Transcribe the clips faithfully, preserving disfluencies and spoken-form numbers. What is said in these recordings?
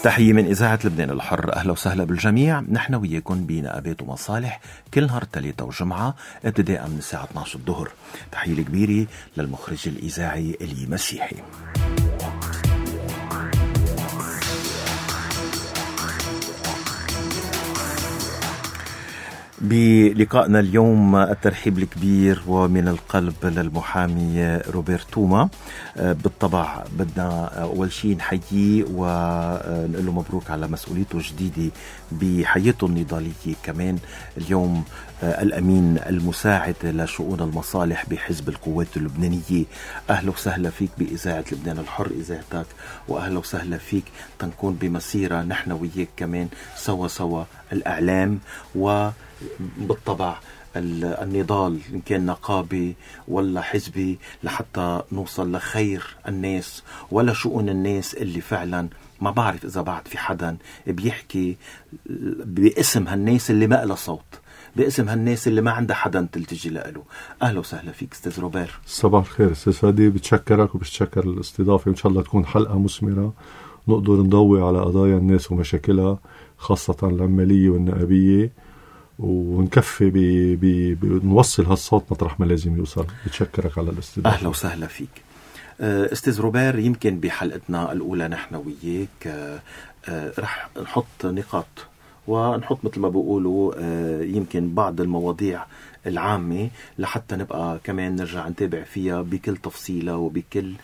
تحية من إذاعة لبنان الحر، أهلا وسهلا بالجميع. نحن وياكم بنقابات ومصالح كل نهار ثلاثة وجمعة ابتداء من الساعة اثني عشر الظهر. تحية كبيرة للمخرج الإذاعي إلي مسيحي. بلقائنا اليوم الترحيب الكبير ومن القلب للمحامي روبرت توما. بالطبع بدنا أول شيء نحييه ونقول له مبروك على مسؤوليته الجديدة بحياته النضالية. كمان اليوم الأمين المساعد لشؤون المصالح بحزب القوات اللبنانية. أهلا وسهلا فيك بإذاعة لبنان الحر إذاعتك، وأهلا وسهلا فيك تنكون بمسيرة نحن وياك كمان سوا سوا الإعلام وبالطبع النضال، إن كان نقابي ولا حزبي، لحتى نوصل لخير الناس ولا شؤون الناس اللي فعلا ما بعرف إذا بعد في حدا بيحكي باسم هالناس اللي ما لها صوت، باسم هالناس اللي ما عندها حدا تلتجي له. أهلا وسهلا فيك أستاذ روبير. صباح الخير أستاذ فادي، بتشكرك وبتشكر الاستضافة. إن شاء الله تكون حلقة مثمرة نقدر نضوي على قضايا الناس ومشاكلها، خاصة العمالية والنقابية، ونكفي بي بي بنوصل هالصوت مطرح ما لازم يوصل. بتشكرك على الاستضافة. أهلا وسهلا فيك أستاذ روبير. يمكن بحلقتنا الأولى نحن وياك رح نحط نقاط ونحط مثل ما بيقولوا يمكن بعض المواضيع العامة لحتى نبقى كمان نرجع نتابع فيها بكل تفصيلة وبكل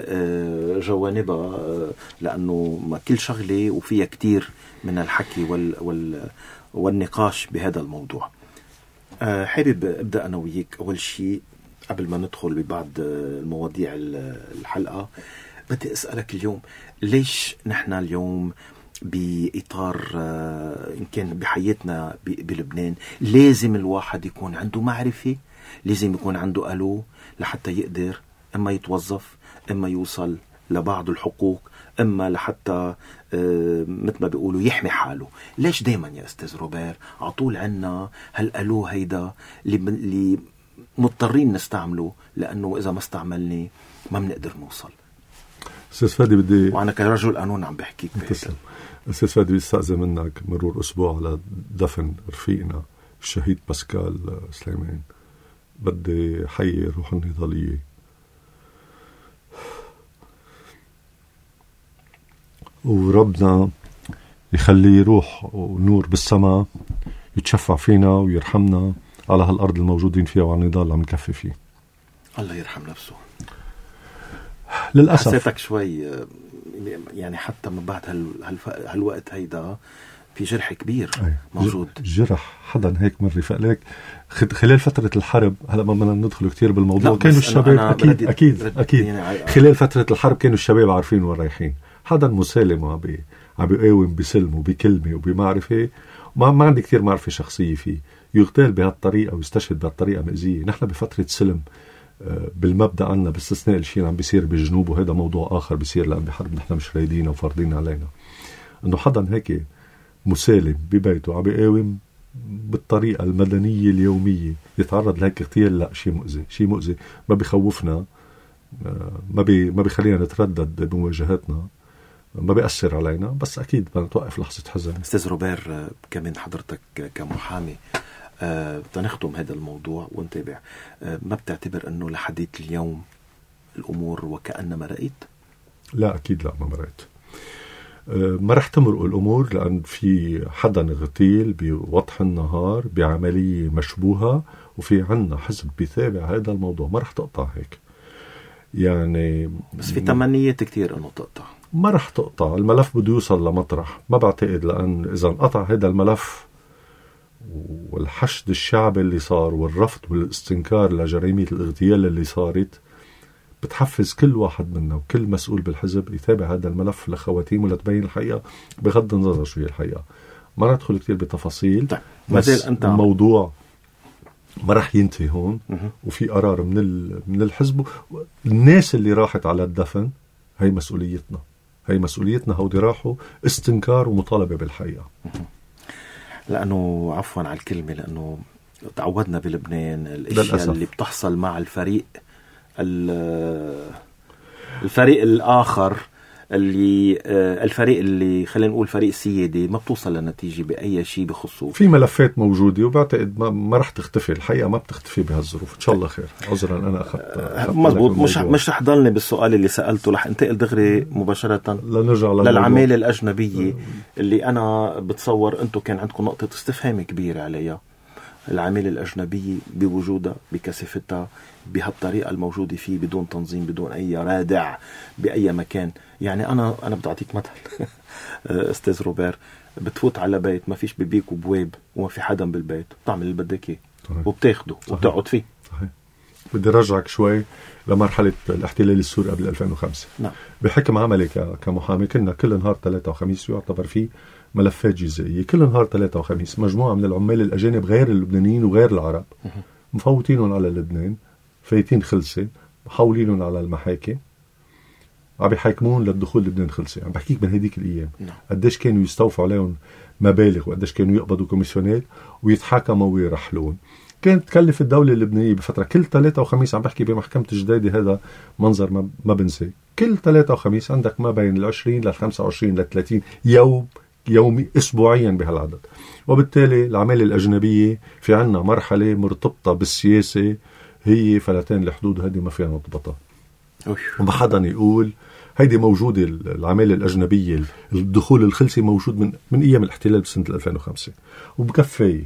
جوانبها، لأنه كل شغلة وفيها كتير من الحكي وال وال والنقاش بهذا الموضوع. حابب أبدأ أنا وياك أول شيء قبل ما ندخل ببعض المواضيع الحلقة. بدي أسألك اليوم ليش نحن اليوم بإطار إن كان بحياتنا بلبنان لازم الواحد يكون عنده معرفة، لازم يكون عنده ألو لحتى يقدر إما يتوظف، إما يوصل لبعض الحقوق، إما لحتى مثل ما بيقولوا يحمي حاله. ليش دايما يا أستاذ روبير عطول عنا هالألو هيدا اللي مضطرين نستعمله، لأنه إذا ما استعملناه ما بنقدر نوصل؟ أستاذ فادي بدي، وأنا كرجل قانون عم بحكيك تسلم أستاذ فادي، بيستأذن منك مرور أسبوع على دفن رفيقنا الشهيد باسكال سليمان. بدي حيي روح النضالية، وربنا يخليه يروح ونور بالسماء يتشفع فينا ويرحمنا على هالأرض الموجودين فيها وعلى النضال اللي عم نكفي فيه. الله يرحم نفسه. للأسف حسيتك شوي يعني حتى من بعد هال... هالوقت هيدا في جرح كبير أي. موجود جرح حدا هيك مرة فقلك خلال فترة الحرب. هلا ما بدنا ندخل كتير بالموضوع. كانوا الشباب أكيد أكيد أكيد يعني خلال فترة الحرب كانوا الشباب عارفين وين رايحين. حدا مسالم عم بي عم بيقاوم بسلم وبكلمة وبمعرفة، ما ما عندي كتير معرفة شخصية فيه، يغتال بهالطريقة ويستشهد بهالطريقة مأزية. نحن بفترة سلم بالمبدأ عنا، باستثناء الشيء اللي عم بيصير بالجنوب، وهذا موضوع آخر بيصير لأن بحرب نحن مش رايدين وفارضين علينا. إنه حدا هيك مسالم ببيته عم بيقاوم بالطريقة المدنية اليومية يتعرض لهيك اغتيال، لا شيء مؤذي، شيء مؤذي ما بيخوفنا، ما بي ما بيخلينا نتردد بمواجهاتنا، ما بيأثر علينا، بس أكيد بدنا نتوقف لحظة حزن. أستاذ روبير كمان حضرتك كمحامي أه تنختم هذا الموضوع ونتابع، أه ما بتعتبر أنه لحديث اليوم الأمور وكأنما رأيت؟ لا أكيد لا، ما مرأيت. أه ما رح تمرق الأمور، لأن في حدا اغتيل بوضح النهار بعملية مشبوهة، وفي عنا حزب بيتابع هذا الموضوع. ما رح تقطع هيك يعني، بس في تمنيات كتير أنه تقطع. ما رح تقطع الملف، بده يوصل لمطرح. ما بعتقد، لأن إذا انقطع هذا الملف والحشد الشعبي اللي صار والرفض والاستنكار لجريمة الاغتيال اللي صارت، بتحفز كل واحد منا وكل مسؤول بالحزب يتابع هذا الملف لخواتيم ولتبين الحقيقة، بغض النظر شو هي الحقيقة. ما ندخل كتير بتفاصيل، طيب. بس الموضوع ما رح ينتهي هون. وفي قرار من من الحزب. الناس اللي راحت على الدفن هي مسؤوليتنا، هي مسؤوليتنا. هودي راحوا استنكار ومطالبة بالحقيقة. لأنه عفوا على الكلمة، لأنه تعودنا بلبنان الاشياء اللي بتحصل مع الفريق الفريق الآخر اللي الفريق اللي خلينا نقول فريق السيادة ما بتوصل لنتيجة بأي شيء بخصوص. في ملفات موجودة وبعتقد ما, ما رح تختفي الحقيقة، ما بتختفي بهالظروف إن شاء الله خير. عذرا أنا أخذت مزبوط. مش مش رح ضلني بالسؤال اللي سألته، رح انتقل دغري مباشرة للعمالة الأجنبية اللي أنا بتصور أنتم كان عندكم نقطة استفهام كبيرة عليها. العمالة الأجنبية بوجودها بكثافتها بهالطريقة الموجودة فيه بدون تنظيم بدون أي رادع بأي مكان. يعني أنا أنا بدي أعطيك مثل أستاذ روبير، بتفوت على بيت ما فيش ببيك وبواب وما في حدا بالبيت، بتعمل اللي بدك إياه وبتاخده وبتقعد فيه. صحيح. بدي رجعك شوي لمرحلة الاحتلال السوري قبل ألفين وخمسة. نعم. بحكم عملي كمحامي كنا كل نهار ثلاثة وخميس يعتبر فيه ملفات جزائية. كل نهار ثلاثة وخميس مجموعة من العمال الأجانب غير اللبنانيين وغير العرب مفوتينهم على لبنان، فايتين خلصة، محولينهم على المحاكم، عم يحاكمون للدخول لبنان خلصة. عم بحكيك من هديك الأيام قديش كانوا يستوفوا عليهم مبالغ وقديش كانوا يقبضوا كوميسيونات ويتحاكموا ويرحلون. كانت تكلف الدولة اللبنانية بفترة كل ثلاثة وخميس، عم بحكي بمحكمة جديدة، هذا منظر ما, ما بنسي، كل ثلاثة وخميس عندك ما بين العشرين للخمسة وعشرين للثلاثين يوم يومي أسبوعيا بهالعدد. وبالتالي العمالة الأجنبية في عنا مرحلة مرتبطة بالسياسة، هي فلتان الحدود هذه ما فيها نضبطها. وما حدا يقول هيدي موجودة. العمالة الأجنبية الدخول الخلسي موجود من من أيام الاحتلال بسنة ألفين وخمسة، وبكفي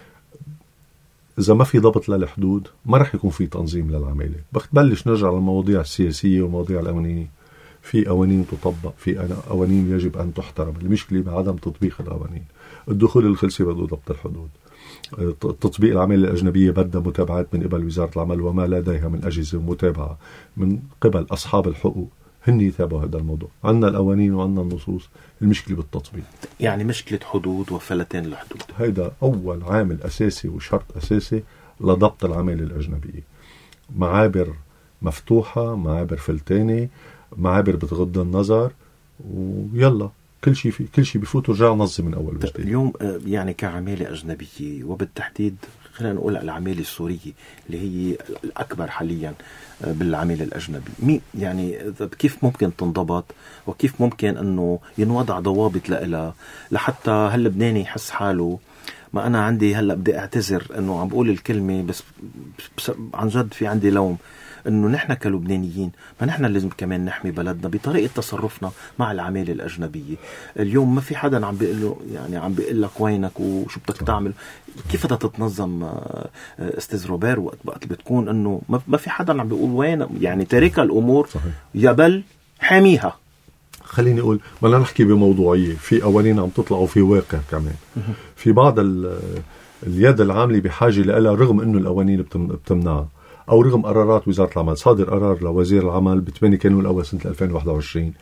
إذا ما في ضبط للحدود ما رح يكون في تنظيم للعمالة. بخبلش نرجع للمواضيع السياسية والمواضيع القانونية. في قوانين تطبق، في قوانين يجب أن تحترم. المشكلة بعدم تطبيق القوانين. الدخول الخلسي بده ضبط الحدود. تطبيق العمالة الأجنبية بدها متابعات من قبل وزارة العمل وما لديها من أجهزة ومتابعة من قبل أصحاب الحقوق، هن يتابعوا هذا الموضوع. عنا القوانين وعنا النصوص، المشكلة بالتطبيق. يعني مشكلة حدود وفلتين الحدود. هيدا أول عامل أساسي وشرط أساسي لضبط العمالة الأجنبية. معابر مفتوحة، معابر فلتانة، معابر بتغض النظر، ويلا كل شيء في كل شيء بفوت ورجع نظم من أول وجديد. اليوم يعني كعمالة أجنبية وبالتحديد خلينا نقول العمالة السورية اللي هي الأكبر حاليا بالعمالة الأجنبي، مين يعني كيف ممكن تنضبط وكيف ممكن أنه ينوضع ضوابط لها لحتى هاللبناني يحس حاله؟ ما أنا عندي هلأ بدي أعتذر أنه عم بقول الكلمة بس, بس عن جد في عندي لوم أنه نحن كلبنانيين ما نحن لازم كمان نحمي بلدنا بطريقة تصرفنا مع العمالة الأجنبية. اليوم ما في حدا عم بيقول له يعني عم بيقول لك وينك وشو بدك تعمل. كيف بدها تتنظم أستاذ روبير وقت بتكون أنه ما في حدا عم بيقول وين يعني تارك الأمور يبل حاميها؟ خليني أقول بدنا نحكي بموضوعية. في قوانين عم تطلع وفي واقع كمان. في بعض اليد العاملة بحاجة لها رغم أنه القوانين بتمنعها أو رغم قرارات وزارة العمل. صادر قرار لوزير العمل بثمانية كانون الأول سنة ألفين وواحد وعشرين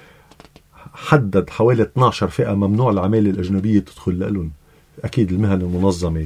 حدد حوالي اثنتي عشرة فئة ممنوع العمالة الأجنبية تدخل لهم. أكيد المهن المنظمة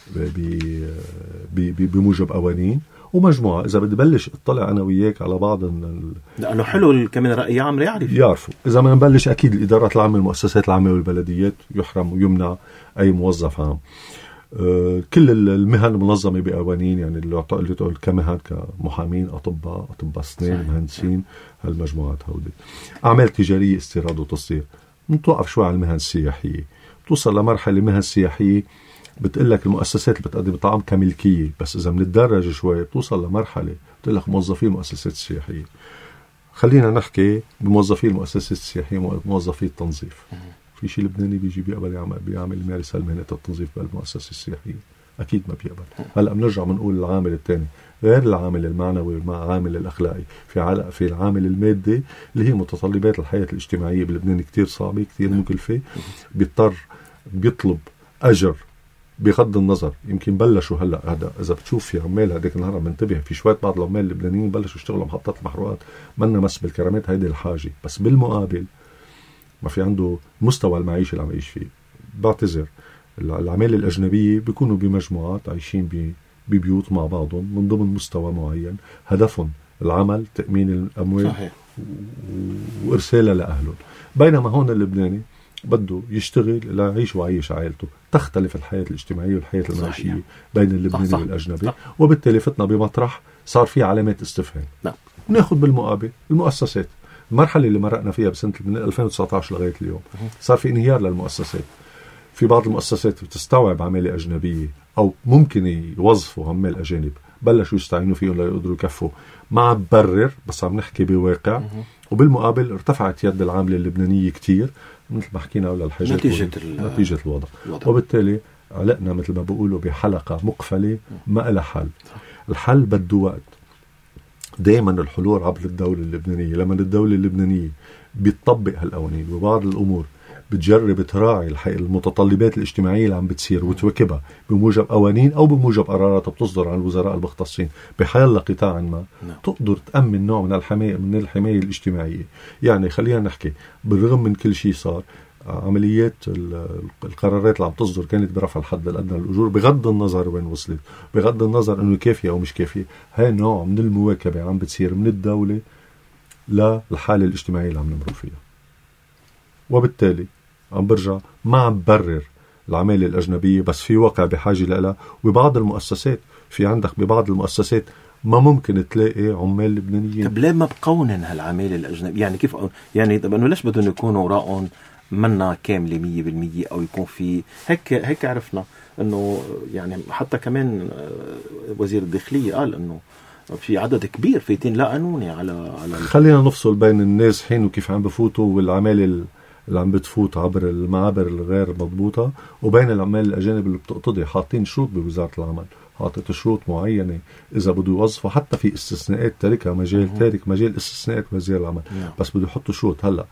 بموجب قوانين ومجموعة. إذا بدي بلش اطلع أنا وياك على بعض لأنه حلو كمان رأي عام يعرف يعرفوا. إذا ما نبلش أكيد الإدارات العامة المؤسسات العامة والبلديات يحرم ويمنع أي موظف عام. كل المهن المنظمة بقوانين، يعني اللي تقول كمهن كمحامين، أطباء، أطباء أسنان، مهندسين، هالمجموعات هودي. أعمال تجارية، استيراد وتصدير. نتوقف شوي على المهن السياحية. توصل لمرحلة المهن السياحية بتقلك المؤسسات اللي بتقدم طعام كملكية، بس إذا بنتدرج شوي بتوصل لمرحلة بتقلك موظفين المؤسسات السياحية. خلينا نحكي بموظفين المؤسسات السياحية، موظفي التنظيف. في شيء لبناني بيجي بيقبل يعمل بيعمل يمارس هالمهنة التنظيف بالمؤسسة السياحية؟ أكيد ما بيقبل. هلا بنرجع بنقول العامل الثاني غير العامل المعنوي والعامل الأخلاقي، في علاقة في العامل المادي اللي هي متطلبات الحياة الاجتماعية بلبنان كتير صعبة كتير مكلفة. بيضطر بيطلب أجر بغض النظر. يمكن بلشوا هلا هذا إذا بتشوف في عمال هذيك النهار بنتبه في شوية بعض العمال اللبنانيين بلشوا يشتغلوا محطات المحروقات منا مس بالكرامات هيدي الحاجة، بس بالمقابل ما في عنده مستوى المعيشة اللي عم يعيش فيه. بعتذر العمالة الأجنبية بيكونوا بمجموعات عايشين ببيوت مع بعضهم من ضمن مستوى معين، هدفهم العمل، تأمين الأموال صحيح. وإرسالها لأهلهم. بينما هون اللبناني بده يشتغل ليعيش ويعيش عائلته. تختلف الحياة الاجتماعية والحياة المعيشية صحيح. بين اللبناني صح صح. والأجنبي صح. وبالتالي فتنا بمطرح صار فيه علامات استفهام. نعم. ناخد بالمقابل المؤسسات المرحلة اللي مرقنا فيها بسنة من ألفين وتسعة عشر لغاية اليوم صار في انهيار للمؤسسات. في بعض المؤسسات بتستوعب عمالة أجنبية أو ممكن يوظفوا عمال أجانب بلشوا يستعينوا فيهم ليقدروا يكفوا. ما عم برر بس عم نحكي بواقع. وبالمقابل ارتفعت يد العاملة اللبنانية كتير مثل ما حكينا أولا الحاجات نتيجة, نتيجة الوضع. الوضع وبالتالي علقنا مثل ما بقولوا بحلقة مقفلة ما لها حل. الحل بده وقت. دائما الحلول عبر الدولة اللبنانية. لما الدولة اللبنانية بتطبق هالقوانين وبعض الأمور بتجرب تراعي المتطلبات الاجتماعية اللي عم بتصير وتواكبها بموجب قوانين أو بموجب قرارات بتصدر عن الوزراء المختصين بحال قطاع ما تقدر تأمن نوع من الحماية من الحماية الاجتماعية. يعني خلينا نحكي بالرغم من كل شيء صار عمليات القرارات اللي عم تصدر كانت برفع الحد الأدنى للأجور بغض النظر وين وصلت بغض النظر أنه كافية أو مش كافية. هاي نوع من المواكبة عم بتصير من الدولة للحالة الاجتماعية اللي عم نمر فيها. وبالتالي عم برجع ما عم برر العمالة الأجنبية بس في واقع بحاجة لها. وبعض المؤسسات في عندك ببعض المؤسسات ما ممكن تلاقي عمال لبنانيين. طب ليه ما بقونن هالعمالة الأجنبية؟ يعني كيف يعني طب أنه ليش بدهم يكونوا وراءهم منا كاملة مية بالمية أو يكون في هيك هيك عرفنا أنه يعني حتى كمان وزير الداخلية قال أنه في عدد كبير فايتين لا قانوني على على خلينا نفصل بين الناس حين وكيف عم بفوتوا والعمالة اللي عم بتفوت عبر المعابر الغير مضبوطة وبين العمال الأجانب اللي بتقتضي. حاطين شروط بوزارة العمل حاطت شروط معينة إذا بده يوظفوا حتى في استثناءات تاركها مجال تارك مجال استثناءات وزير العمل بس بده يحطوا شروط. هلأ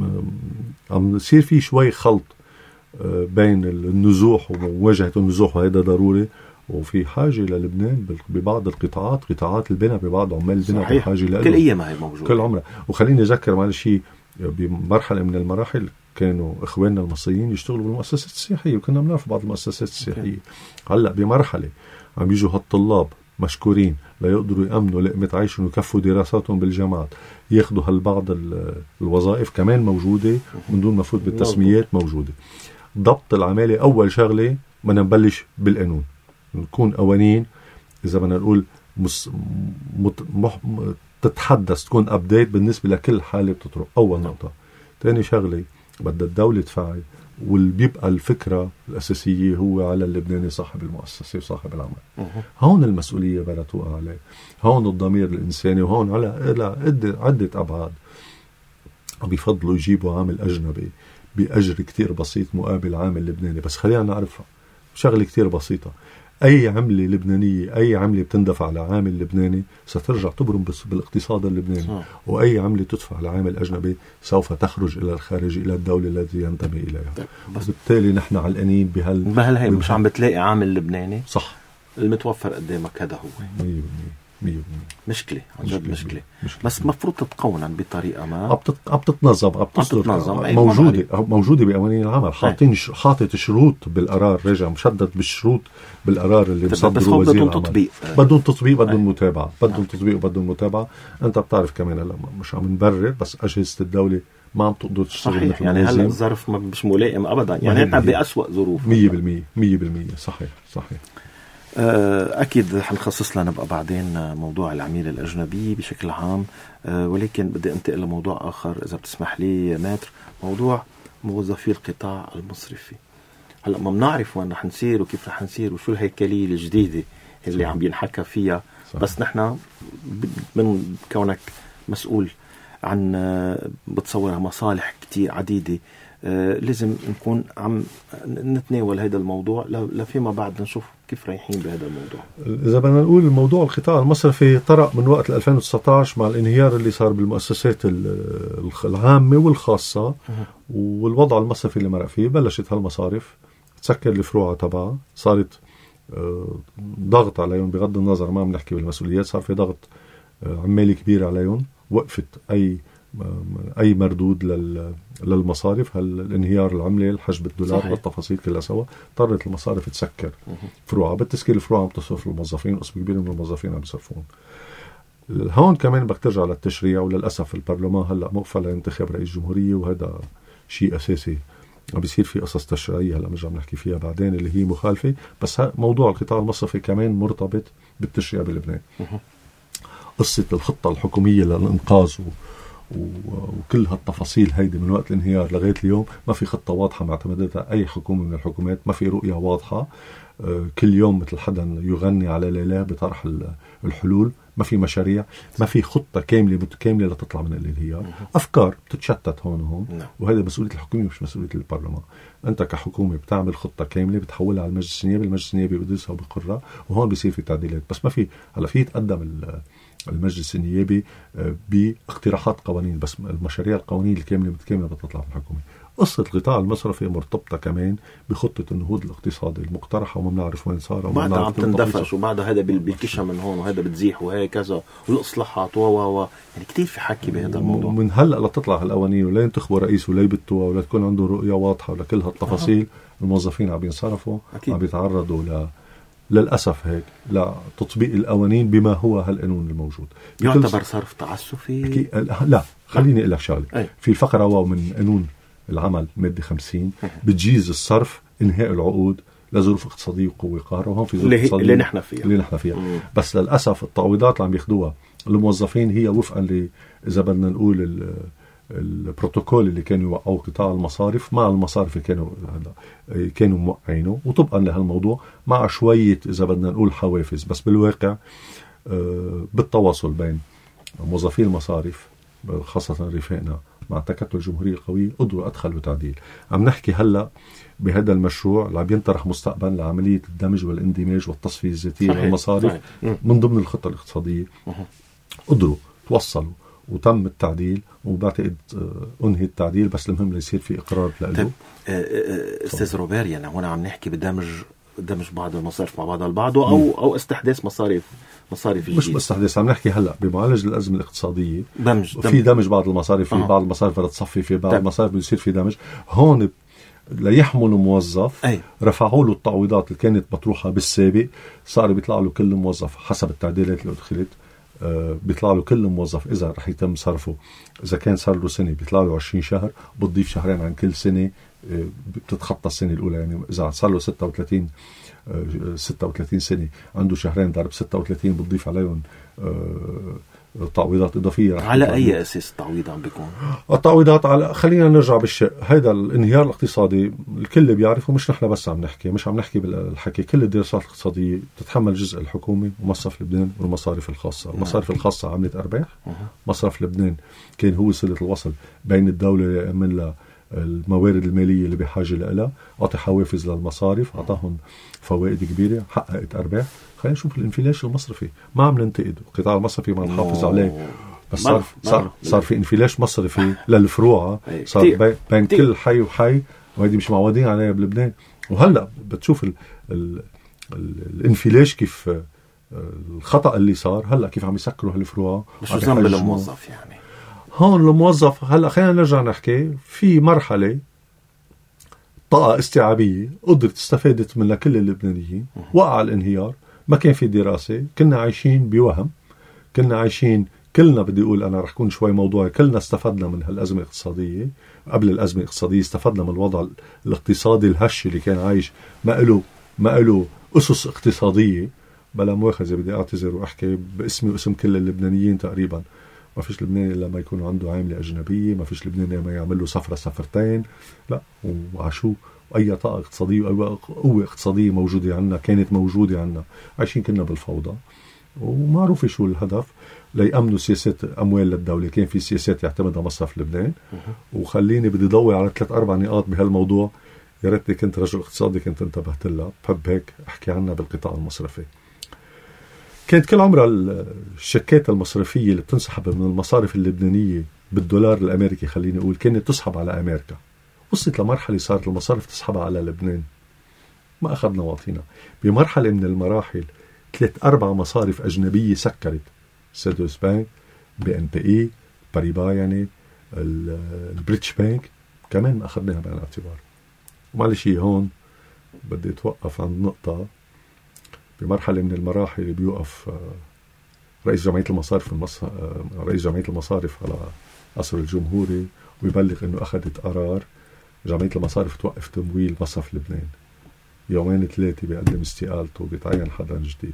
عم يصير في شوي خلط بين النزوح ومواجهة النزوح وهذا ضروري. وفي حاجة للبنان ببعض القطاعات قطاعات البناء ببعض عمال البناء بحاجة لها كل أيام هي موجودة كل عمرها. وخليني أذكر معلش شيء بمرحلة من المراحل كانوا إخواننا المصريين يشتغلوا بالمؤسسات السياحية وكنا بنعرف بعض المؤسسات السياحية. هلأ بمرحلة عم يجوا هالطلاب مشكورين ليقدروا يأمنوا لقمة عيشهم ويكفوا دراساتهم بالجامعات ياخدوا هالبعض الوظائف كمان موجودة من دون مفوت بالتسميات موجودة. ضبط العمالة أول شغلة بدنا نبلش بالقانون نكون قوانين إذا بدنا نقول مس... مت... مح... تتحدث تكون أبديت بالنسبة لكل حالة بتطرق. أول نقطة. تاني شغلة بدها الدولة تفعل واللي بيبقى الفكرة الأساسية هو على اللبناني صاحب المؤسسة وصاحب العمل. هون المسؤولية بدها توقع عليه. هون الضمير الإنساني وهون على عدة أبعاد بيفضلوا يجيبوا عامل أجنبي بأجر كتير بسيط مقابل عامل لبناني. بس خلينا نعرفها شغلة كتير بسيطة. أي عملة لبنانية أي عملة بتندفع لعامل لبناني سترجع تبرم بالاقتصاد اللبناني صح. وأي عملة تدفع لعامل أجنبي سوف تخرج إلى الخارج إلى الدولة التي ينتمي إليها. وبالتالي نحن علقانين بهال بهالهي مش عم بتلاقي عامل لبناني صح المتوفر قدامك هذا هو مية بالمية مية بالمية مشكلة عن جد مشكلة. مشكلة بس مفروض تتقونن بطريقة ما بتتنظم بتصدر موجودة موجودة بقوانين العمل حاطين حاطط شروط بالقرار رجع مشدد بالشروط بالقرار اللي بصدروا وزير العمل تطبيق بدون تطبيق بدون متابعة بدون تطبيق وبدون متابعة. أنت بتعرف كمان هلا مش عم نبرر بس أجهزة الدولة ما عم تقدر تشتغل مثل يعني هلا الظرف مش ملائم أبدا يعني نحن بأسوأ ظروف مية بالمية مية بالمية صحيح صحيح. أكيد حنخصص لنا بقى بعدين موضوع العميل الأجنبي بشكل عام ولكن بدي أنتقل لموضوع آخر إذا بتسمح لي ماتر موضوع موظفي القطاع المصرفي. هلأ ما بنعرف وين رح نسير وكيف رح نسير وشو الهيكلية الجديدة اللي صح. عم بينحكى فيها صح. بس نحن من كونك مسؤول عن بتصورها مصالح كتير عديدة لازم نكون عم نتناول هذا الموضوع لفيما بعد نشوف كيف رايحين بهذا الموضوع. إذا بدنا نقول الموضوع القطاع المصرفي طرق من وقت ألفين وتسعة عشر مع الانهيار اللي صار بالمؤسسات العامة والخاصة والوضع المصرفي اللي مرق فيه. بلشت هالمصارف تسكر الفروع تبعها صارت ضغط عليهم بغض النظر ما بنحكي بالمسؤوليات صار في ضغط عمالي كبير عليهم. وقفت أي أي مردود للمصارف هالانهيار العملة الحجب الدولار والتفاصيل كلها سوا اضطرت المصارف تسكر فروعها. بالتسكير الفروع عم تصرف الموظفين قسم كبير من الموظفين عم يصرفون. هون كمان بدك ترجع للتشريع وللأسف البرلمان هلأ موقفة لينتخب رئيس جمهورية وهذا شيء أساسي عم بيصير في قصص تشريعية هلأ مش عم نحكي فيها بعدين اللي هي مخالفة. بس موضوع القطاع المصرفي كمان مرتبط بالتشريع بلبنان. قصة الخطة الحكومية للإنقاذ وكل هالتفاصيل هيدي من وقت الانهيار لغاية اليوم ما في خطة واضحة معتمدتها أي حكومة من الحكومات، ما في رؤية واضحة. كل يوم مثل حدا يغني على ليلة بطرح الحلول، ما في مشاريع، ما في خطة كاملة متكاملة لتطلع من الانهيار. أفكار بتتشتت هون وهون، وهذا مسؤولية الحكومة مش مسؤولية البرلمان. أنت كحكومة بتعمل خطة كاملة بتحولها على المجلس النيابي، المجلس النيابي بيدرسها وبيقرها، وهون بيصير في تعديلات. بس ما في هلا في يتقدم المجلس النيابي باقتراحات قوانين، بس المشاريع القوانين الكاملة متكاملة بتطلع من الحكومة. قصة القطاع المصرفي مرتبطة كمان بخطة النهوض الاقتصادي المقترحة، وما بنعرف وين صار، وبعدها عم تندفش، وبعدها هذا بالكشة من هون وهذا بتزيح وهي كذا والإصلاحات و و و يعني كتير في حكي بهذا الموضوع. ومن هلأ لتطلع هالقوانين ولا ينتخبوا رئيس ولا يبتوا ولا تكون عنده رؤية واضحة ولا كل هالتفاصيل، أه. الموظفين عم ينصرفوا، عم بيتعرضوا ل للأسف هيك لتطبيق القوانين بما هو هالقانون الموجود. يعتبر صرف تعسفي؟ لا، خليني أقول لك شغلة. في الفقرة واو من قانون العمل مادة خمسين بتجيز الصرف إنهاء العقود لظروف اقتصادية وقوة قهرة، وهون في ظروف اقتصادية اللي نحن فيها اللي نحن فيها مم. بس للأسف التعويضات اللي عم ياخدوها الموظفين هي وفقا ل إذا بدنا نقول البروتوكول اللي كانوا يوقعوا قطاع المصارف مع المصارف اللي كانوا كانوا موقعينه، وطبقا لهالموضوع مع شوية إذا بدنا نقول حوافز. بس بالواقع بالتواصل بين موظفي المصارف خاصة رفاقنا مع تكتل الجمهورية القوية قدروا أدخلوا تعديل. عم نحكي هلأ بهذا المشروع اللي عم ينطرح مستقبلا لعملية الدمج والاندماج والتصفية الذاتية للمصارف من ضمن الخطة الاقتصادية. قدروا توصلوا وتم التعديل، وبعتقد أنهي التعديل، بس المهم ليصير في إقرار له. أستاذ روبير، يعني هنا عم نحكي بدمج دمج بعض المصارف مع بعضها البعض أو م. أو استحداث مصارف مصارف مش استحداث. عم نحكي هلا بمعالجة الأزمة الاقتصادية دمج في دمج بعض المصارف، في آه. بعض المصارف بدها تصفي، في بعض المصارف بيصير في دمج. هون ليحمل موظف أي. رفعوا له التعويضات اللي كانت مطروحة بالسابق، صار بيطلع له كل موظف حسب التعديلات اللي دخلت آه بيطلع له كل موظف إذا رح يتم صرفه، إذا كان صار له سنة بيطلع له عشرين شهر، بتضيف شهرين عن كل سنة آه بتتخطى السنة الأولى. يعني إذا صار له ستة وثلاثين آه ستة وثلاثين سنة عنده شهرين ضرب ستة وثلاثين بتضيف عليهم آه تعويضات إضافية. على أي أساس التعويض عم بيكون؟ التعويضات على خلينا نرجع بالشيء هذا الانهيار الاقتصادي الكل بيعرفه، مش نحن بس عم نحكي، مش عم نحكي بالحكي، كل الدراسات الاقتصادية تتحمل جزء الحكومة ومصرف لبنان والمصارف الخاصة. المصارف الخاصة عملت أرباح، مصرف لبنان كان هو صلة الوصل بين الدولة اللي يأمن لها الموارد المالية اللي بحاجة لها، أعطي حوافز للمصارف، أعطاهم فوائد كبيرة، حققت أرباح. خلينا نشوف الانفلاش المصرفي، ما عم ننتقد القطاع المصرفي، ما نحافظ عليه، بس صار صار صار في انفلاش مصرفي للفروع، صار بين كل حي وحي، وهذه مش معودين عليها بلبنان. وهلا بتشوف ال ال ال الانفلاش كيف الخطأ اللي صار هلا كيف عم يسكروا هالفروع. مش ذنب الموظف يعني هون الموظف. هلا خلينا نرجع نحكي في مرحلة طاقة استيعابية قدرت استفادت منها كل اللبنانيين، وقع الانهيار، ما كان في دراسة، كنا عايشين بوهم، كنا عايشين كلنا، بدي أقول أنا رح كون شوي موضوعي، كلنا استفدنا من هالأزمة الاقتصادية. قبل الأزمة الاقتصادية استفدنا من الوضع الاقتصادي الهش اللي كان عايش، ما له ما له أسس اقتصادية. بلا مؤاخذة بدي أعتذر وأحكي باسمي واسم كل اللبنانيين تقريبا، ما فيش لبناني إلا ما يكون عنده عاملة أجنبية، ما فيش لبناني ما يعمل له سفرة سفرتين، لا وعشو أي طاقة اقتصادية وأي قوة اقتصادية موجودة عنا كانت موجودة عنا. عايشين كنا بالفوضى ومعروف شو الهدف، ليأمنوا سياسات أموال للدولة. كان في سياسات يعتمدها مصرف لبنان. وخليني بدي ضوي على ثلاث أربع نقاط بهالموضوع، يا ريتني كنت رجل اقتصادي كنت انتبهت لها، بحب هيك أحكي عنها بالقطاع المصرفي. كانت كل عمرها الشيكات المصرفية اللي بتنسحب من المصارف اللبنانية بالدولار الأمريكي خليني أقول كانت تسحب على أمريكا. وصلت لمرحلة صارت المصارف تسحبها على لبنان، ما أخذنا واطينا. بمرحلة من المراحل ثلاث أربع مصارف أجنبية سكرت، سيدوس بانك، بي ان بي اي، باريبا، يعني البريتش بانك كمان ما أخذناها بعين الاعتبار. ومعلش هون بدي أتوقف عند نقطة. بمرحلة من المراحل اللي بيوقف رئيس جمعية المصارف المص... رئيس جمعية المصارف على قصر الجمهوري ويبلغ إنه أخذت قرار جمعية المصارف توقف تمويل مصرف لبنان. يومين ثلاثة بيقدم استقالته وبيتعين حدا جديد.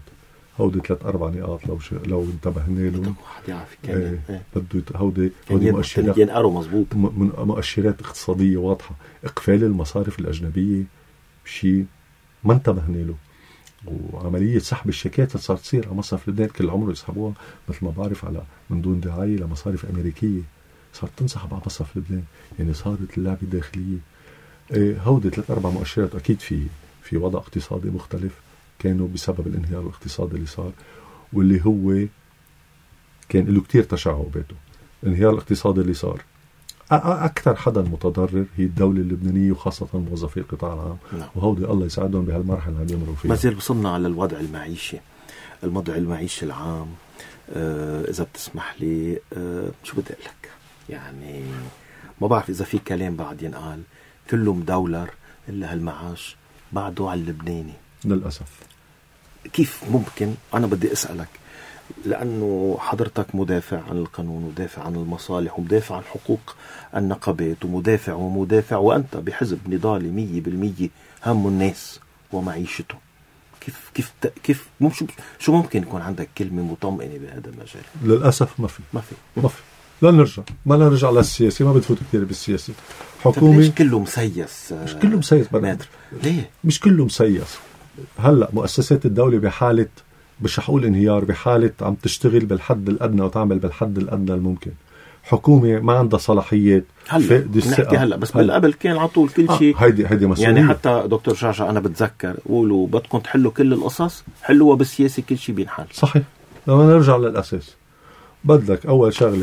هودي ثلاث أربع نقاط لو ش... لو انتبهنا له. واحد يعرف كمان. إيه. بده هودي هودي مؤشرات ينقروا مزبوط. م... مؤشرات اقتصادية واضحة. إقفال المصارف الأجنبية شيء ما انتبهنا له. وعملية سحب الشيكات اللي صارت تصير على مصرف لبنان كل عمره يسحبوها مثل ما بعرف على من دون دعاية لمصارف أمريكية صارت تنسحب على مصرف لبنان. يعني صارت اللعبة داخلية. إيه هودي ثلاث أربع مؤشرات أكيد في في وضع اقتصادي مختلف كانوا بسبب الانهيار الاقتصادي اللي صار واللي هو كان له كتير تشعباته. الانهيار الاقتصادي اللي صار أكثر حدا متضرر هي الدولة اللبنانية وخاصة موظفي القطاع العام. نعم. وهودي الله يساعدهم بهالمرحلة اللي يمروا فيها. ما زال وصلنا على الوضع المعيشي الوضع المعيشي العام. آه إذا بتسمح لي آه شو بدي أقول لك يعني ما بعرف إذا في كلام بعد ينقال كله مدولر إلا هالمعاش بعده على اللبناني للأسف. كيف ممكن؟ أنا بدي أسألك لأنه حضرتك مدافع عن القانون ودافع عن المصالح ومدافع عن حقوق النقابات ومدافع ومدافع وأنت بحزب نضالي مية بالمية هم الناس ومعيشته. كيف كيف كيف ممكن شو ممكن يكون عندك كلمة مطمئنة بهذا المجال؟ للأسف ما في ما في ما في لا نرجع ما نرجع للسياسة. ما بتفوت كتير بالسياسة. حكومة مش كله مسيس. مش كله مسيس ماتر. ليه مش كله مسيس؟ هلا مؤسسات الدولة بحالة مش رح اقول انهيار بحالة عم تشتغل بالحد الأدنى وتعمل بالحد الأدنى الممكن. حكومة ما عندها صلاحيات هلا نحكي هلا بس هلأ. بالقبل كان عطول كل شيء. آه هيدي هيدي مسؤولية. يعني حتى دكتور شاشة أنا بتذكر قولوا بدكم تحلوا كل القصص حلوها بالسياسة كل شيء بينحل. صحيح. لما نرجع للأساس بدك أول شغلة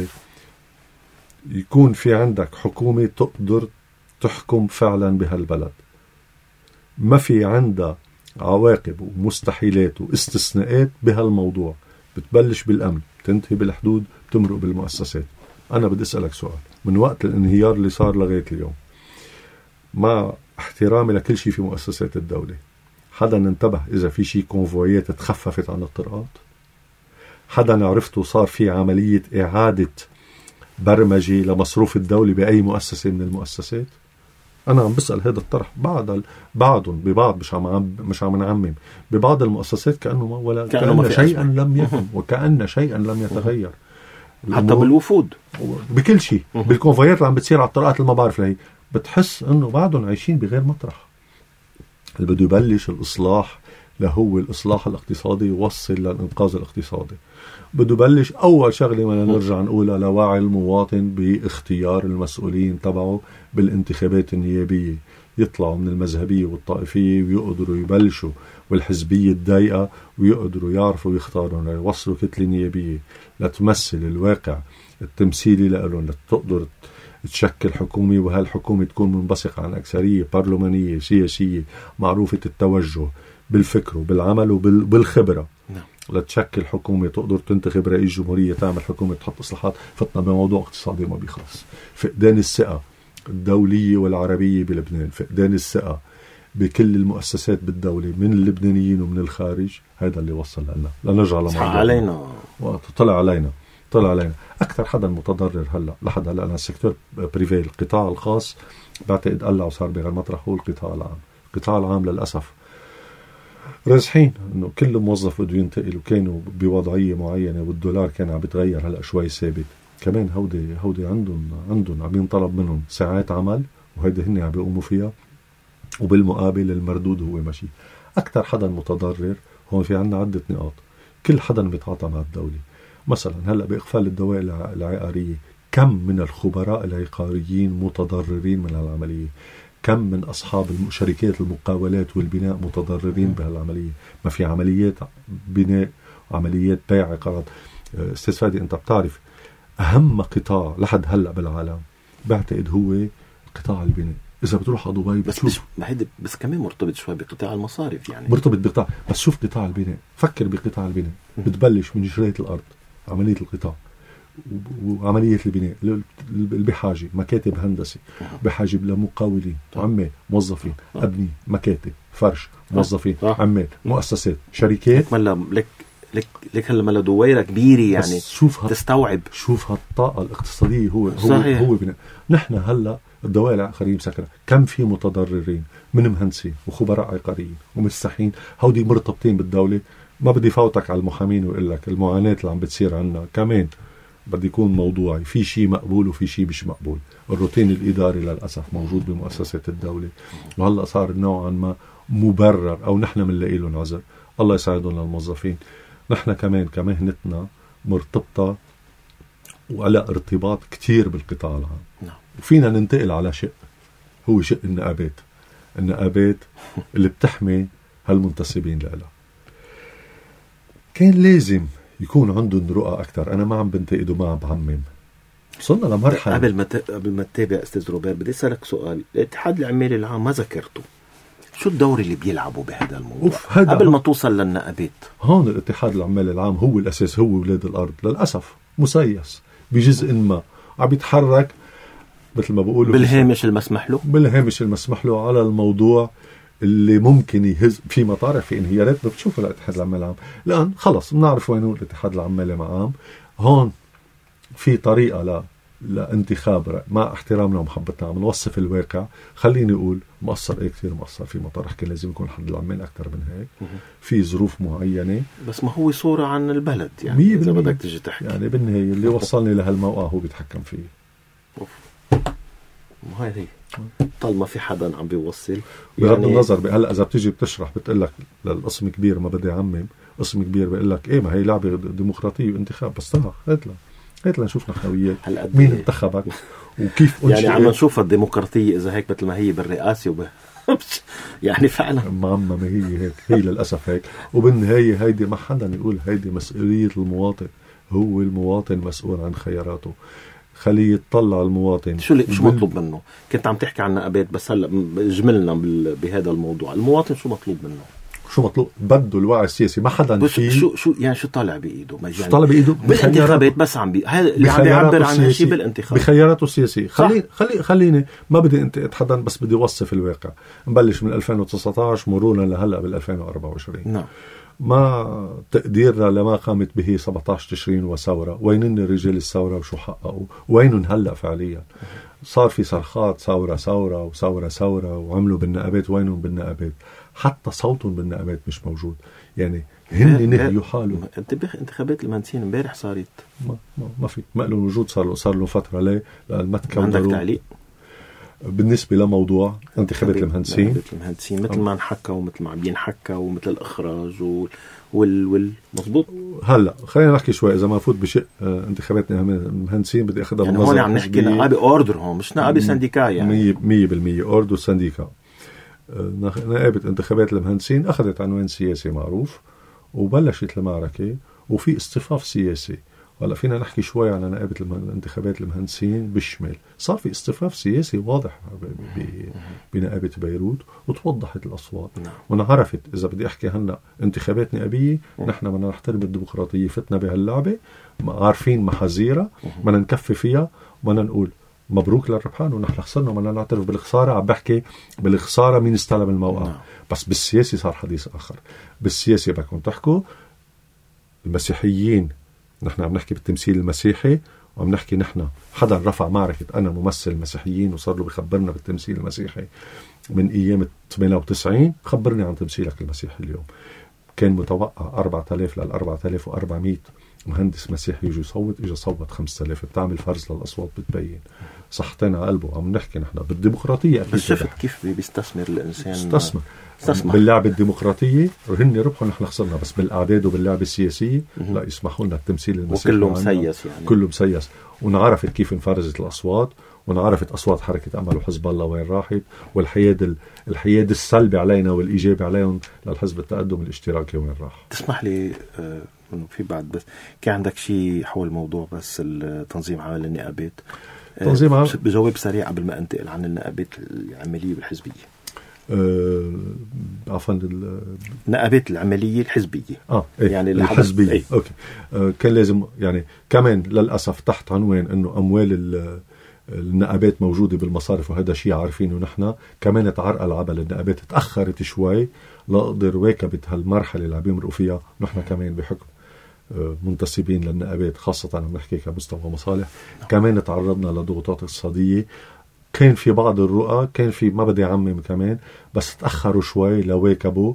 يكون في عندك حكومة تقدر تحكم فعلا بهالبلد ما في عندها عواقب ومستحيلات واستثناءات بهالموضوع. بتبلش بالأمن تنتهي بالحدود تمرق بالمؤسسات. أنا بدي أسألك سؤال من وقت الانهيار اللي صار لغاية اليوم مع احترامي لكل شيء في مؤسسات الدولة حدا انتبه إذا في شيء كونفويات تخففت عن الطرقات؟ حدا عرفته صار في عملية إعادة برمجة لمصروف الدولة بأي مؤسسة من المؤسسات؟ أنا عم بسأل هذا الطرح. بعض بعضهم ببعض مش عم مش عم نعمم ببعض المؤسسات كأنه ما ولا كأنه ما كأن شيئا لم يكن وكأن شيئا لم يتغير. حتى بالوفود بكل شيء بالكونفويات اللي عم بتصير على الطرقات اللي ما بعرف لهي بتحس إنه بعضهم عايشين بغير مطرح. اللي بده يبلش الإصلاح لهو الإصلاح الاقتصادي يوصل للإنقاذ الاقتصادي. بده يبلش أول شغلة ما نرجع نقولها لوعي المواطن باختيار المسؤولين تبعه بالانتخابات النيابية يطلعوا من المذهبية والطائفية ويقدروا يبلشوا والحزبية الضيقة ويقدروا يعرفوا يختاروا يوصلوا كتلة نيابية لتمثل الواقع التمثيلي لهم لتقدر تشكل حكومة وهالحكومة تكون منبثقة عن أكثرية برلمانية سياسية معروفة التوجه بالفكر وبالعمل وبالخبرة. نعم. لتشكل حكومة تقدر تنتخب رئيس جمهورية تعمل حكومة تحط إصلاحات. فتنا بموضوع اقتصادي ما بيخلص. فقدان الثقة الدولية والعربية بلبنان فقدان الثقة بكل المؤسسات بالدولة من اللبنانيين ومن الخارج هذا اللي وصل لنا. لنرجع لموضوع علينا طلع علينا طلع علينا أكثر حدا متضرر هلا لحد هلا أنا السيكتور بريفي القطاع الخاص بعتقد قلع وصار بغير مطرح هو القطاع العام. القطاع العام للأسف رازحين انه كل موظف بده ينتقل وكانوا بوضعيه معينه والدولار كان عم بيتغير هلا شوي ثابت. كمان هودي هودي عندهم عندهم عم ينطلب منهم ساعات عمل وهيدا هن عم بيقوموا فيها وبالمقابل المردود هو ماشي. اكثر حدا متضرر هون في عندنا عده نقاط. كل حدا بيتعاطى مع الدوله. مثلا هلا باقفال الدوائر العقاريه كم من الخبراء العقاريين متضررين من هالعمليه. كم من أصحاب شركات المقاولات والبناء متضررين بهالعملية. ما في عمليات بناء وعمليات بيع عقارات. استاذ فادي أنت بتعرف أهم قطاع لحد هلأ بالعالم بعتقد هو قطاع البناء. إذا بتروح على دبي بس بس, بس كمان مرتبط شوي بقطاع المصارف يعني مرتبط بقطاع. بس شوف قطاع البناء فكر بقطاع البناء بتبلش من شراية الأرض عملية القطاع وعملية البناء اللي بحاجة مكاتب هندسة بحاجة لمقاولين عمال موظفين أبني مكاتب فرش موظفين عمال مؤسسات شركات. لك لك لك هلا ملا دويرة كبيرة يعني شوف تستوعب. شوف هالطاقة الاقتصادية هو هو صحيح. هو بناء. نحن هلا الدوائر العقارية مسكرة كم في متضررين من مهندسين وخبراء عقاريين ومستحين هودي مرتبطين بالدولة ما بدي فوتك على المحامين ويقول لك المعاناة اللي عم بتصير عنا كمان بدي يكون موضوعي، في شيء مقبول وفي شيء مش مقبول. الروتين الإداري للأسف موجود بمؤسسة الدولة، وهلأ صار نوعا ما مبرر أو نحن منلاقي له عذر. الله يساعدنا الموظفين. نحن كمان كمهنتنا مرتبطة وعلى ارتباط كتير بالقطاع العام. نعم. وفينا ننتقل على شق هو شق النقابات. النقابات اللي بتحمي هالمنتسبين لها. كان لازم يكون عندهم رؤى أكتر. أنا ما عم بنتقد وما عم بعمم. وصلنا لمرحلة قبل ما ت... قبل ما تتابع أستاذ روبير بدي أسألك سؤال. الاتحاد العمالي العام ما ذكرته، شو الدور اللي بيلعبوا بهذا الموضوع قبل ما توصل للنقابات؟ هون الاتحاد العمالي العام هو الأساس، هو ولاد الأرض. للأسف مسيس بجزء ما، عم يتحرك مثل ما بقولوا بالهامش المسمح له، بالهامش المسمح له على الموضوع اللي ممكن يهز في مطارح، في انهيارات. بتشوفوا الاتحاد العمالي العام الآن خلص بنعرف وين هو الاتحاد العمالي العام. هون في طريقة لا لانتخاب مع احترامنا ومحبتنا عم نوصف الواقع. خليني اقول مقصر ايه كثير مقصر في مطارح، كان لازم يكون حد العمال اكثر من هيك. في ظروف معينه بس ما هو صوره عن البلد يعني اذا بدك تيجي تحكي يعني بالنهايه اللي وصلني لهالموقع هو بيتحكم فيه. اوف ما هي هي طالما في حدا عم بيوصل بغض يعني النظر. هلا اذا بتيجي بتشرح بتقول لك للقسم كبير ما بدي اعمم، قسم كبير بيقول لك ايه ما هي لعبه ديمقراطيه وانتخاب. بس تعال هات لها هات لنشوف نحويات مين انتخبك وكيف أنشئ. يعني عم نشوف الديمقراطية إذا هيك مثل ما هي بالرئاسة وب... يعني فعلا معممة هي هيك، هي للأسف هيك. وبالنهاية هيدي ما حدا يقول هيدي مسؤولية المواطن. هو المواطن مسؤول عن خياراته، خليه يطلع المواطن. شو شو مطلوب منه؟ كنت عم تحكي عن نقابات بس هلا جملنا بهذا الموضوع. المواطن شو مطلوب منه؟ شو مطلوب؟ بده الوعي السياسي. ما حدا فيه شو شو يعني شو طالع بايده؟ يعني شو طالع بايده؟ بالانتخابات بس عم بي هذا اللي عم بيعبر عن هالشيء بالانتخابات بخياراته السياسيه. خلي خلي خليني ما بدي انت اتحدث بس بدي اوصف الواقع. نبلش من ألفين وتسعة عشر مرورا لهلا بال ألفين وأربعة وعشرين. نعم. ما تقديرنا لما قامت به سبعة عشر تشرين وثوره، وينن رجال الثوره وشو حققوا؟ وينن هلا فعليا؟ صار في صرخات ثوره ثوره وثوره ثوره وعملوا بالنقابات. وينهم بالنقابات؟ حتى صوتهم بالنقابات مش موجود. يعني هن نهيوا حالهم. انتبه انتخابات المهندسين امبارح صارت ما ما, ما في ما لهم وجود. صار له صار له فتره. ليه؟ لان ما تكونوا. عندك تعليق بالنسبه لموضوع انتخابات المهندسين؟ المهندسين مثل ما انحكى ومثل ما عم ينحكى ومثل الاخراج وال وال مظبوط. هلا خلينا نحكي شوي. اذا ما فوت بشق انتخابات المهندسين بدي اخذها يعني هون عم نحكي نقابه اوردر، هون مش نقابه سنديكا. يعني مية بالمية اوردر سنديكا. نقابة انتخابات المهندسين أخذت عنوان سياسي معروف وبلشت المعركة وفي اصطفاف سياسي. ولا فينا نحكي شوي على نقابة انتخابات المهندسين بالشمال. صار في اصطفاف سياسي واضح بنقابة بيروت وتوضحت الأصوات. نعم. ونعرفت إذا بدي أحكي هلأ انتخابات نقابية نحن بدنا نحترم الديمقراطية. فتنا بهاللعبة عارفين محاذيرها، بدنا نكفي فيها وبدنا نقول مبروك للربحان ونحن خسرنا وما نعترف بالخسارة. عم بحكي بالخسارة مين استلم الموقع. نعم. بس بالسياسي صار حديث آخر. بالسياسي بدكم تحكوا المسيحيين. نحن عم نحكي بالتمثيل المسيحي وعم نحكي نحن حدا رفع معركة أنا ممثل المسيحيين وصار له بخبرنا بالتمثيل المسيحي من أيام ثمانية وتسعين. خبرني عن تمثيلك المسيحي اليوم. كان متوقع أربعة آلاف لل أربعة آلاف وأربعمية مهندس مسيحي يجي يصوت. إجا صوت خمسة آلاف. بتعمل فرز للأصوات بتبين. صحتين على قلبه. عم نحكي نحن بالديمقراطية. بس شفت كيف بيستثمر الإنسان. استثمر استثمر باللعبة الديمقراطية. هن ربحوا نحن خسرنا. بس بالأعداد وباللعبة السياسية لا يسمحوا لنا التمثيل المسيحي. وكله مسيس يعني. كله مسيس. ونعرفت كيف انفرزت الأصوات ونعرفت أصوات حركة أمل وحزب الله وين راحت. والحياد الحياد السلبي علينا والإيجابي عليهم للحزب التقدم الاشتراكي وين راح. تسمح لي آه انه في بعد بس كان عندك شيء حول موضوع بس التنظيم عمل النقابات. تنظيم عمل بجواب سريع قبل ما انتقل عن النقابات العمليه والحزبيه. أه عفوا النقابات العمليه الحزبيه. اه إيه يعني الحزبيه. إيه؟ اوكي. أه كان لازم يعني كمان للاسف تحت عنوان انه اموال النقابات موجوده بالمصارف وهذا شيء عارفينه نحن. كمان تعرقل عبل النقابات تاخرت شوي لأقدر واكبت هالمرحله اللي عم بيمرقوا فيها نحن كمان بحكم منتسبين للنقابات خاصة عم نحكي كمستوى مصالح. كمان تعرضنا لضغوطات اقتصادية. كان في بعض الرؤى كان في ما بدي أعمم كمان بس تأخروا شوي لواكبوا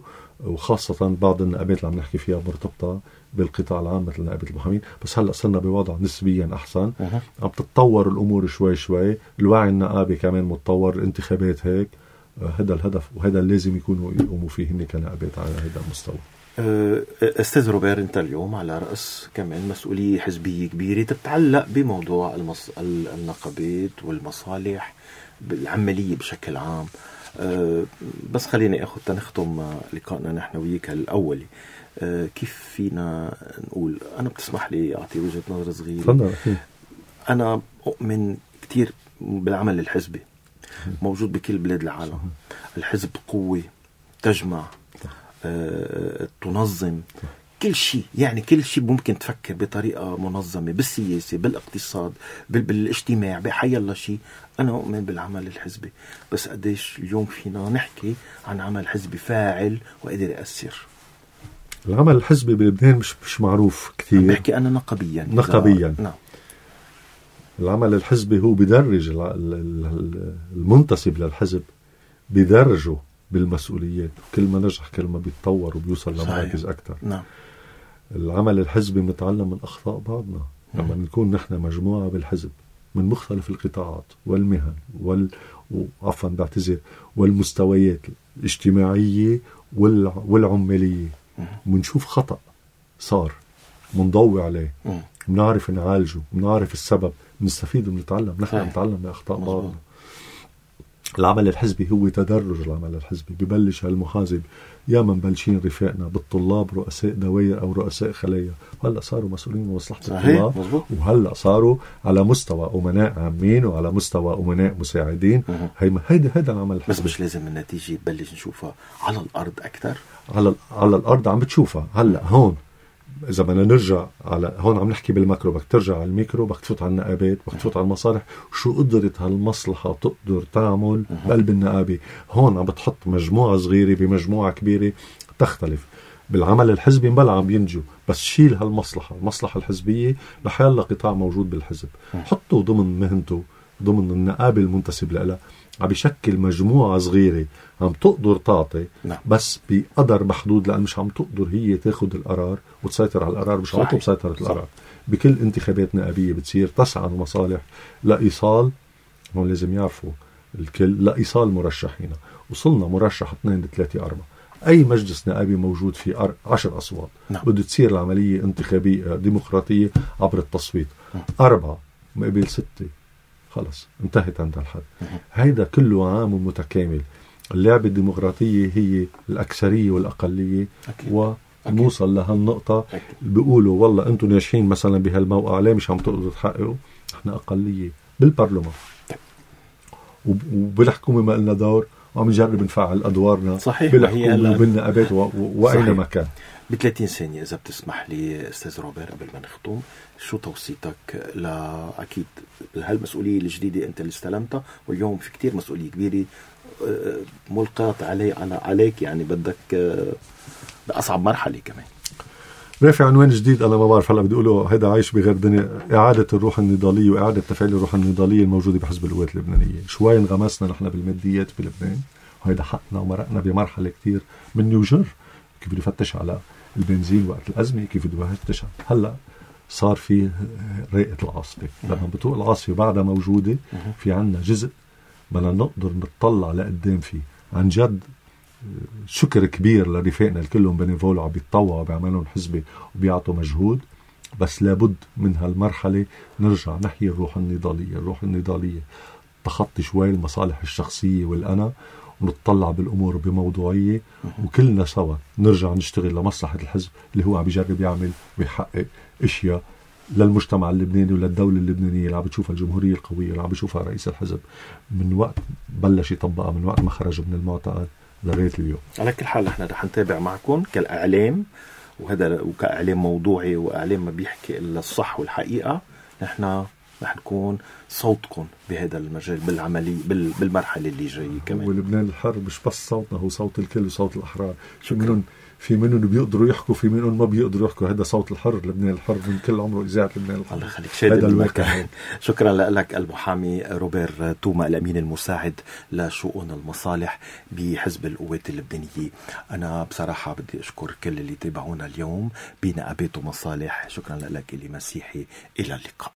وخاصة بعض النقابات اللي عم نحكي فيها مرتبطة بالقطاع العام مثل نقابة المحامين. بس هلأ صرنا بوضع نسبيا أحسن، عم تتطور الأمور شوي شوي، الوعي النقابي كمان متطور، الانتخابات هيك. هذا الهدف وهذا لازم يكونوا يقوموا فيه هن كنقابات على هذا المستوى. أستاذ روبير، أنت اليوم على رأس كمان مسؤولية حزبية كبيرة تتعلق بموضوع المص... النقابات والمصالح بالعملية بشكل عام. أه بس خليني أخذ تنختم لقائنا نحن وياك الأولي. أه كيف فينا نقول، أنا بتسمح لي أعطي وجهة نظر صغيرة. أنا أؤمن كتير بالعمل الحزبي موجود بكل بلاد العالم. الحزب قوة تجمع، أه تنظم كل شيء، يعني كل شيء ممكن تفكر بطريقة منظمة، بالسياسة، بالاقتصاد، بالاجتماع، بحي الله شيء. أنا أؤمن بالعمل الحزبي، بس قديش اليوم فينا نحكي عن عمل حزبي فاعل وقادر يأثر؟ العمل الحزبي بلبنان مش مش معروف كثير. بحكي أنا نقبيا نقبيا نعم. العمل الحزبي هو بدرج المنتسب للحزب، بدرجه بالمسؤوليات، كل ما نجح كل ما بيتطور وبيوصل لمراكز أكثر. نعم. العمل الحزبي بنتعلم من أخطاء بعضنا لما نكون نحن مجموعة بالحزب من مختلف القطاعات والمهن وال عفوا بعتذر والمستويات الاجتماعية والع... والعمالية، بنشوف خطأ صار بنضوي عليه، بنعرف نعالجه، بنعرف السبب، بنستفيد وبنتعلم. نحن نتعلم من أخطاء بعضنا. العمل الحزبي هو تدرج. العمل الحزبي ببلش هالمحازب يا من بلشين رفاقنا بالطلاب رؤساء دوائر أو رؤساء خلايا، وهلأ صاروا مسؤولين بمصلحة الطلاب، وهلأ صاروا على مستوى أمناء عامين وعلى مستوى أمناء مساعدين. هيدا هيدا العمل الحزبي. بس مش لازم النتيجة تبلش نشوفها على الأرض أكثر؟ على على الأرض عم بتشوفها هلأ هون. إذا بدنا نرجع على هون عم نحكي بالماكرو، بدك ترجع على الميكرو، بدك تفوت على النقابات، بدك تفوت على المصالح. شو قدرت هالمصلحة تقدر تعمل بقلب النقابة؟ هون عم بتحط مجموعة صغيرة بمجموعة كبيرة تختلف. بالعمل الحزبي مبلا عم ينجو، بس شيل هالمصلحة، المصلحة الحزبية لحيالله قطاع موجود بالحزب، حطه ضمن مهنته، ضمن النقابة المنتسب لها، عم بيشكل مجموعة صغيرة عم تقدر تعطي، بس بقدر محدود، لأن مش عم تقدر هي تاخد القرار وتسيطر على القرار، مش عم تقدر سيطرة القرار. بكل انتخابات نقابية بتصير تسعى المصالح لإيصال، هون لازم يعرفوا الكل، لإيصال مرشحين. وصلنا مرشح اثنين ثلاثة أربعة، أي مجلس نقابي موجود فيه عشر أصوات، بده تصير العملية انتخابية ديمقراطية عبر التصويت. أربعة مقابل ستة، خلص انتهت عند الحد. هيدا كله عام ومتكامل. اللعبة الديمقراطية هي الأكثرية والأقلية، أكيد. ونوصل لهالنقطة بيقولوا والله أنتم ناجحين مثلا بهالموقع، ليه مش عم تقدروا تحققوا؟ احنا أقلية بالبرلمان وبالحكومة ما لنا دور، وعم نجرب نفعل أدوارنا صحيح بالحكومة وبالنقابات وأين مكان. بثلاثين ثانية إذا بتسمح لي أستاذ روبير قبل ما نختم، شو توصيتك لأكيد هالمسؤولية الجديدة أنت اللي استلمتها، واليوم في كتير مسؤولية كبيرة ملقاة علي على عليك، يعني بدك بأصعب مرحلة كمان. رافع عنوان جديد أنا ما بعرف هلا بدي أقوله، هيدا عايش بغير دنيا، إعادة الروح النضالية وإعادة تفعيل الروح النضالية الموجودة بحزب القوات اللبنانية. شوي انغمسنا نحن بالماديات بلبنان، وهيدا حقنا، ومرقنا بمرحلة كتير من يوجر كيف بده يفتش على البنزين وقت الأزمة، كيف بده يفتش. هلا صار في رائقة العاصفة، لما بتوق العاصفة بعدها موجودة، في عنا جزء بدنا نقدر نطلع لقدام فيه. عن جد شكر كبير لرفاقنا الكلهم بنيفولو، عم بيتطوعوا بيعملون حزبي وبيعطوا مجهود، بس لابد من هالمرحلة نرجع نحيي الروح النضالية. الروح النضالية تخطي شوي المصالح الشخصية والأنا، ونطلع بالأمور بموضوعية، وكلنا سوا نرجع نشتغل لمصلحة الحزب اللي هو عم بيجرب يعمل ويحقق اشياء للمجتمع اللبناني وللدولة اللبنانية اللي عم بتشوفها الجمهورية القوية اللي عم بتشوفها رئيس الحزب من وقت بلش يطبقها، من وقت ما خرج من المعتقل لغاية اليوم. على كل حال نحن رح نتابع معكم كالإعلام، وهذا وكإعلام موضوعي وإعلام ما بيحكي إلا الصح والحقيقة. نحن رح نكون صوتكم بهذا المجال بالعملي بالمرحلة اللي جاية كمان. ولبنان الحر مش بس صوتنا، هو صوت الكل وصوت الأحرار. شكرا. في منهم بيقدروا يحكوا، في منهم ما بيقدروا يحكوا. هذا صوت الحر، لبنان الحر من كل عمره إذاعة لبنان الحر. الله يخليك، شادي المكان. شكرا لك المحامي روبير توما، الأمين المساعد لشؤون المصالح بحزب القوات اللبنانية. أنا بصراحة بدي أشكر كل اللي تابعونا اليوم بنقابات ومصالح. شكرا لك إلي مسيحي، إلى اللقاء.